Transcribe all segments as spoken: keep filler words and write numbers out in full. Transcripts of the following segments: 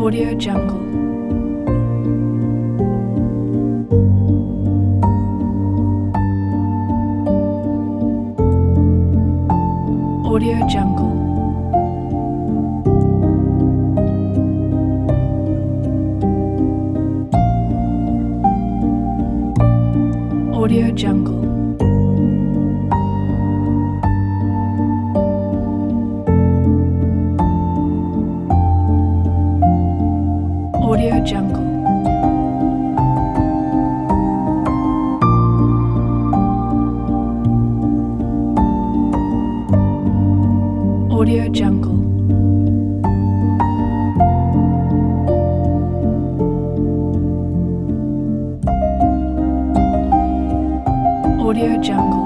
Audio Jungle. Audio Jungle. Audio Jungle. Audio Jungle. Audio Jungle. Audio Jungle.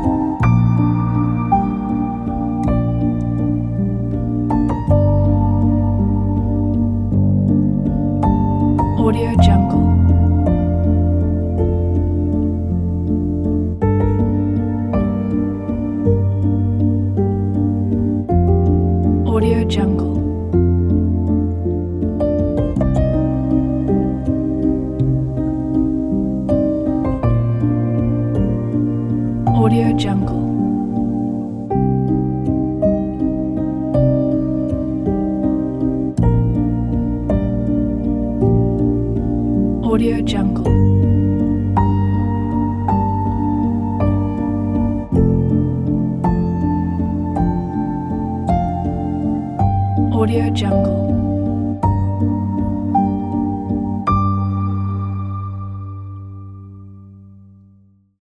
Audio Jungle. Audio Jungle. Audio Jungle. Audio Jungle. Audio Jungle.